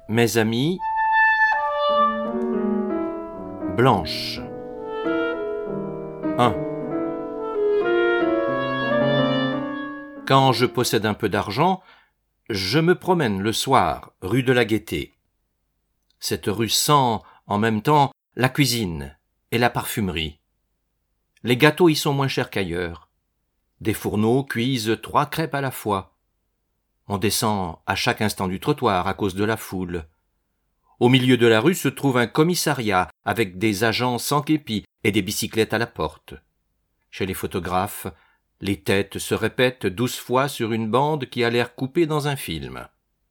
Mes amis, Blanche. 1. Quand je possède un peu d'argent, je me promène le soir, rue de la Gaîté. Cette rue sent, en même temps, la cuisine et la parfumerie. Les gâteaux y sont moins chers qu'ailleurs. Des fourneaux cuisent 3 crêpes à la fois. On descend à chaque instant du trottoir à cause de la foule. Au milieu de la rue se trouve un commissariat avec des agents sans képi et des bicyclettes à la porte. Chez les photographes, les têtes se répètent 12 fois sur une bande qui a l'air coupée dans un film.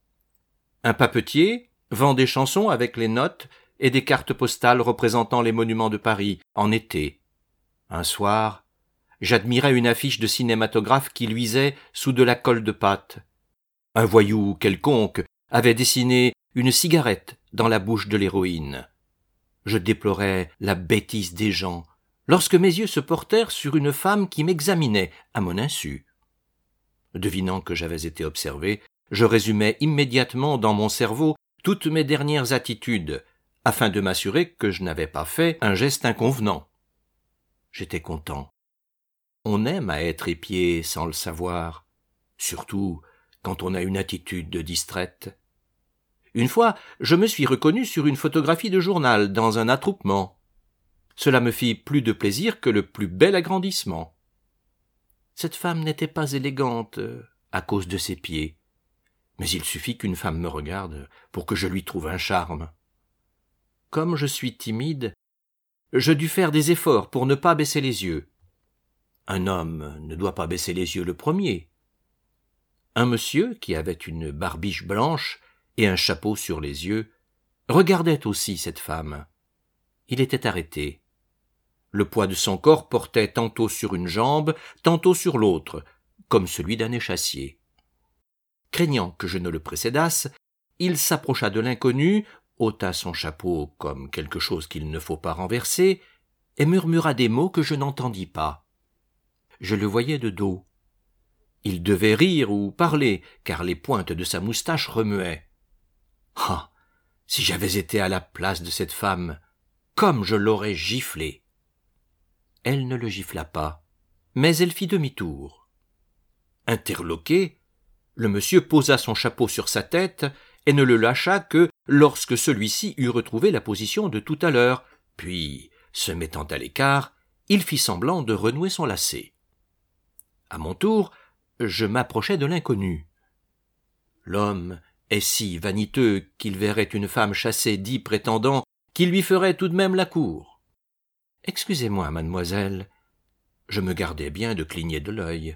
Un papetier vend des chansons avec les notes et des cartes postales représentant les monuments de Paris en été. Un soir, j'admirais une affiche de cinématographe qui luisait sous de la colle de pâte. Un voyou quelconque avait dessiné une cigarette dans la bouche de l'héroïne. Je déplorais la bêtise des gens, lorsque mes yeux se portèrent sur une femme qui m'examinait à mon insu. Devinant que j'avais été observé, je résumais immédiatement dans mon cerveau toutes mes dernières attitudes, afin de m'assurer que je n'avais pas fait un geste inconvenant. J'étais content. On aime à être épié sans le savoir, surtout quand on a une attitude distraite. Une fois, je me suis reconnu sur une photographie de journal dans un attroupement. Cela me fit plus de plaisir que le plus bel agrandissement. Cette femme n'était pas élégante à cause de ses pieds, mais il suffit qu'une femme me regarde pour que je lui trouve un charme. Comme je suis timide, je dus faire des efforts pour ne pas baisser les yeux. Un homme ne doit pas baisser les yeux le premier. Un monsieur, qui avait une barbiche blanche et un chapeau sur les yeux, regardait aussi cette femme. Il était arrêté. Le poids de son corps portait tantôt sur une jambe, tantôt sur l'autre, comme celui d'un échassier. Craignant que je ne le précédasse, il s'approcha de l'inconnu, ôta son chapeau comme quelque chose qu'il ne faut pas renverser, et murmura des mots que je n'entendis pas. Je le voyais de dos. Il devait rire ou parler, car les pointes de sa moustache remuaient. Ah, si j'avais été à la place de cette femme, comme je l'aurais giflé. Elle ne le gifla pas, mais elle fit demi-tour. Interloqué, le monsieur posa son chapeau sur sa tête et ne le lâcha que lorsque celui-ci eut retrouvé la position de tout à l'heure, puis, se mettant à l'écart, il fit semblant de renouer son lacet. À mon tour, je m'approchai de l'inconnu. L'homme est si vaniteux qu'il verrait une femme chasser 10 prétendants qui lui feraient tout de même la cour. « Excusez-moi, mademoiselle. » Je me gardais bien de cligner de l'œil.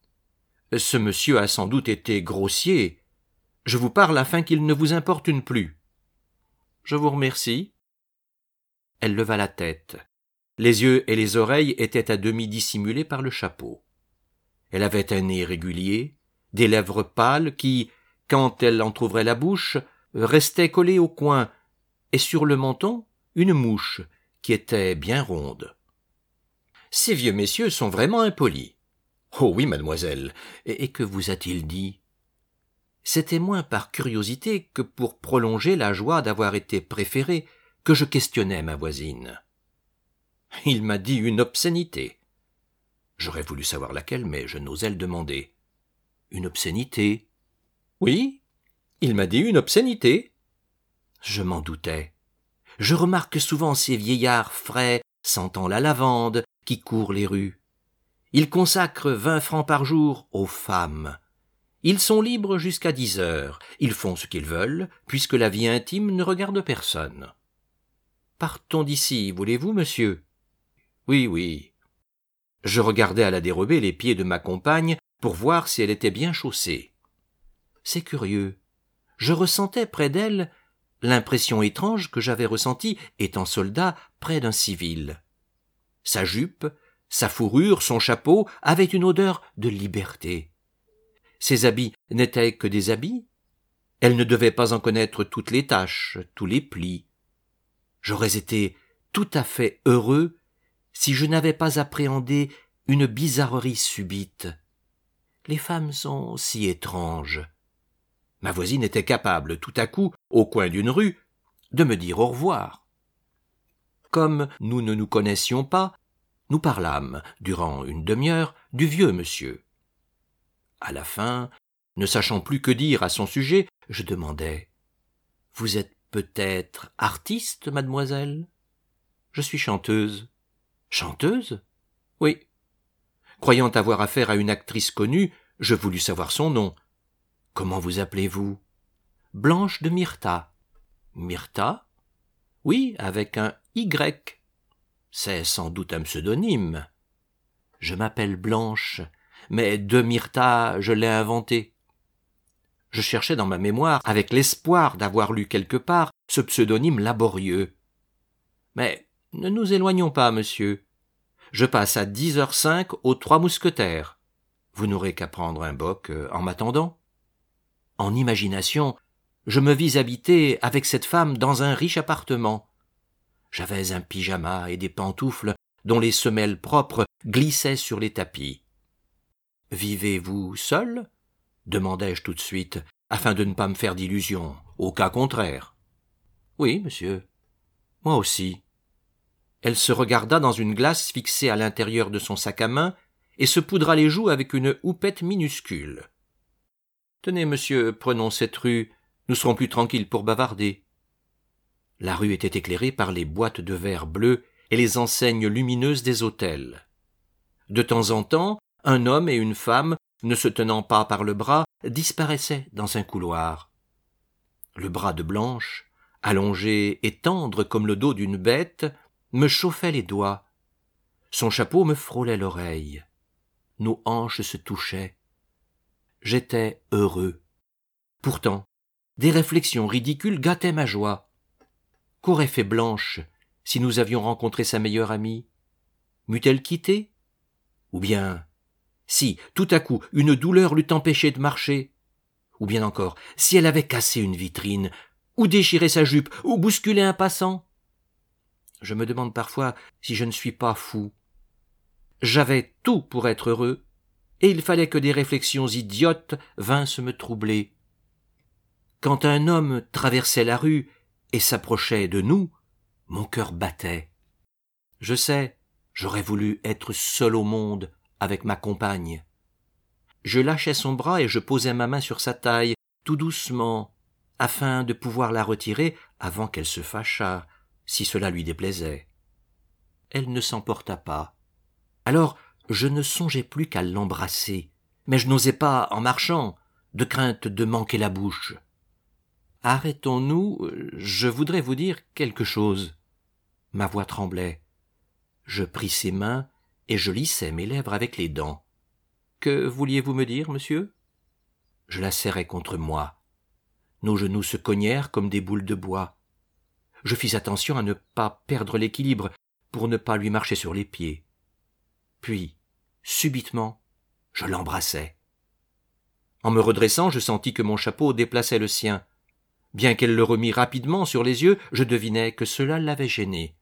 « Ce monsieur a sans doute été grossier. Je vous parle afin qu'il ne vous importune plus. »« Je vous remercie. » Elle leva la tête. Les yeux et les oreilles étaient à demi dissimulés par le chapeau. Elle avait un nez régulier, des lèvres pâles qui, quand elle entr'ouvrait la bouche, restaient collées au coin, et sur le menton, une mouche, qui était bien ronde. Ces vieux messieurs sont vraiment impolis. Oh oui, mademoiselle. Et que vous a-t-il dit? C'était moins par curiosité que pour prolonger la joie d'avoir été préféré que je questionnais ma voisine. Il m'a dit une obscénité. J'aurais voulu savoir laquelle, mais je n'osais le demander. Une obscénité? Oui, il m'a dit une obscénité. Je m'en doutais. Je remarque souvent ces vieillards frais, sentant la lavande, qui courent les rues. Ils consacrent 20 francs par jour aux femmes. Ils sont libres jusqu'à 10 heures. Ils font ce qu'ils veulent, puisque la vie intime ne regarde personne. Partons d'ici, voulez-vous, monsieur? Oui, oui. Je regardais à la dérobée les pieds de ma compagne pour voir si elle était bien chaussée. C'est curieux. Je ressentais près d'elle l'impression étrange que j'avais ressentie étant soldat près d'un civil. Sa jupe, sa fourrure, son chapeau avaient une odeur de liberté. Ses habits n'étaient que des habits. Elle ne devait pas en connaître toutes les taches, tous les plis. J'aurais été tout à fait heureux si je n'avais pas appréhendé une bizarrerie subite. Les femmes sont si étranges. Ma voisine était capable, tout à coup, au coin d'une rue, de me dire au revoir. Comme nous ne nous connaissions pas, nous parlâmes, durant une demi-heure, du vieux monsieur. À la fin, ne sachant plus que dire à son sujet, je demandai « Vous êtes peut-être artiste, mademoiselle ?»« Je suis chanteuse. »« Chanteuse ?»« Oui. » Croyant avoir affaire à une actrice connue, je voulus savoir son nom. « Comment vous appelez-vous ?»« Blanche de Myrta. »« Myrta ?» ?»« Oui, avec un Y. » « C'est sans doute un pseudonyme. »« Je m'appelle Blanche, mais de Myrta, je l'ai inventé. » Je cherchais dans ma mémoire, avec l'espoir d'avoir lu quelque part ce pseudonyme laborieux. Mais ne nous éloignons pas, monsieur. Je passe à 10h05 aux Trois Mousquetaires. Vous n'aurez qu'à prendre un boc en m'attendant. En imagination, je me vis habiter avec cette femme dans un riche appartement. J'avais un pyjama et des pantoufles dont les semelles propres glissaient sur les tapis. « Vivez-vous seul ?» demandai-je tout de suite, afin de ne pas me faire d'illusions, au cas contraire. « Oui, monsieur. »« Moi aussi. » Elle se regarda dans une glace fixée à l'intérieur de son sac à main et se poudra les joues avec une houppette minuscule. « Tenez, monsieur, prenons cette rue, nous serons plus tranquilles pour bavarder. » La rue était éclairée par les boîtes de verre bleu et les enseignes lumineuses des hôtels. De temps en temps, un homme et une femme, ne se tenant pas par le bras, disparaissaient dans un couloir. Le bras de Blanche, allongé et tendre comme le dos d'une bête, me chauffait les doigts. Son chapeau me frôlait l'oreille. Nos hanches se touchaient. J'étais heureux. Pourtant, des réflexions ridicules gâtaient ma joie. Qu'aurait fait Blanche si nous avions rencontré sa meilleure amie? M'eût-elle quitté? Ou bien, si, tout à coup, une douleur l'eût empêchée de marcher? Ou bien encore, si elle avait cassé une vitrine, ou déchiré sa jupe, ou bousculé un passant? Je me demande parfois si je ne suis pas fou. J'avais tout pour être heureux, et il fallait que des réflexions idiotes vinssent me troubler. Quand un homme traversait la rue et s'approchait de nous, mon cœur battait. Je sais, j'aurais voulu être seul au monde avec ma compagne. Je lâchais son bras et je posais ma main sur sa taille, tout doucement, afin de pouvoir la retirer avant qu'elle se fâchât, si cela lui déplaisait. Elle ne s'emporta pas. Alors je ne songeais plus qu'à l'embrasser, mais je n'osais pas en marchant, de crainte de manquer la bouche. Arrêtons-nous, je voudrais vous dire quelque chose. Ma voix tremblait. Je pris ses mains et je lissai mes lèvres avec les dents. Que vouliez-vous me dire, monsieur? Je la serrai contre moi. Nos genoux se cognèrent comme des boules de bois. Je fis attention à ne pas perdre l'équilibre pour ne pas lui marcher sur les pieds. Puis, subitement, je l'embrassai. En me redressant, je sentis que mon chapeau déplaçait le sien. Bien qu'elle le remît rapidement sur les yeux, je devinai que cela l'avait gêné.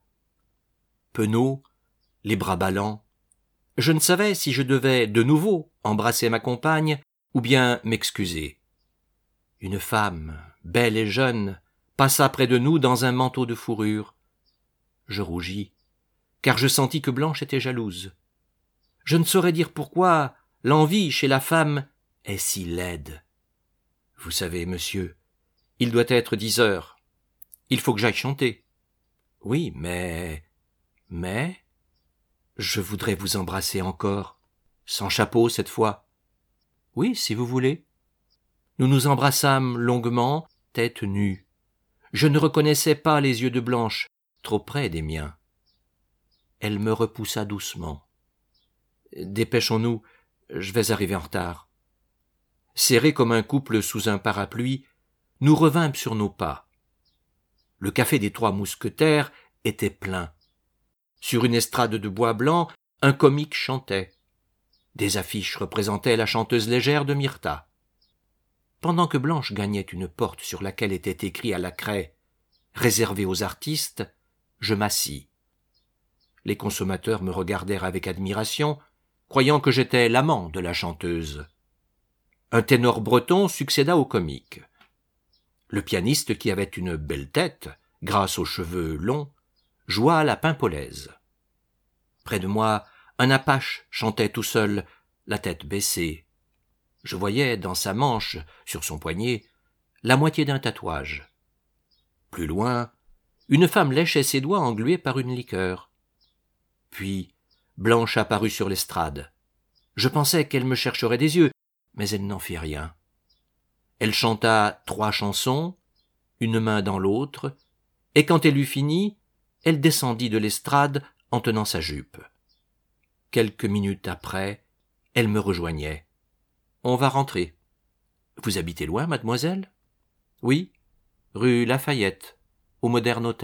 Penaud, les bras ballants, je ne savais si je devais de nouveau embrasser ma compagne ou bien m'excuser. Une femme, belle et jeune, passa près de nous dans un manteau de fourrure. Je rougis, car je sentis que Blanche était jalouse. Je ne saurais dire pourquoi l'envie chez la femme est si laide. Vous savez, monsieur, il doit être 10h. Il faut que j'aille chanter. Oui, mais... Je voudrais vous embrasser encore, sans chapeau cette fois. Oui, si vous voulez. Nous nous embrassâmes longuement, tête nue. Je ne reconnaissais pas les yeux de Blanche, trop près des miens. Elle me repoussa doucement. Dépêchons-nous, je vais arriver en retard. Serrés comme un couple sous un parapluie, nous revînmes sur nos pas. Le café des Trois Mousquetaires était plein. Sur une estrade de bois blanc, un comique chantait. Des affiches représentaient la chanteuse légère de Myrta. Pendant que Blanche gagnait une porte sur laquelle était écrit à la craie « Réservé aux artistes », je m'assis. Les consommateurs me regardèrent avec admiration, croyant que j'étais l'amant de la chanteuse. Un ténor breton succéda au comique. Le pianiste, qui avait une belle tête, grâce aux cheveux longs, joua à la pimpolaise. Près de moi, un apache chantait tout seul, la tête baissée. Je voyais dans sa manche, sur son poignet, la moitié d'un tatouage. Plus loin, une femme léchait ses doigts englués par une liqueur. Puis, Blanche apparut sur l'estrade. Je pensais qu'elle me chercherait des yeux, mais elle n'en fit rien. Elle chanta 3 chansons, une main dans l'autre, et quand elle eut fini, elle descendit de l'estrade en tenant sa jupe. Quelques minutes après, elle me rejoignait. « On va rentrer. »« Vous habitez loin, mademoiselle ?»« Oui, rue Lafayette, au Moderne Hôtel. »